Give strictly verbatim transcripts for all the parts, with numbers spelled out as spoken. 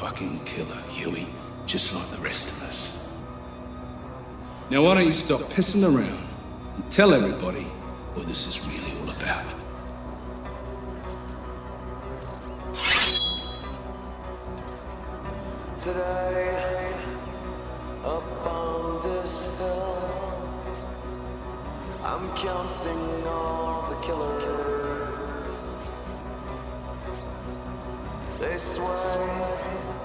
fucking killer, Huey, just like the rest of us. Now why don't you stop pissing around and tell everybody what this is really all about? Today, up on this hill, I'm counting all the killers. They sway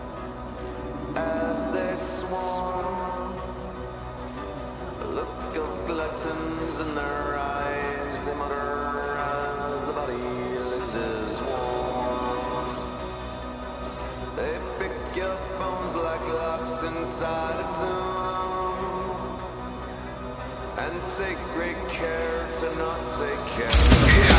as they swarm, a look of gluttons in their eyes. They mutter as the body loses warmth. They pick your bones like locks inside a tomb, and take great care to not take care.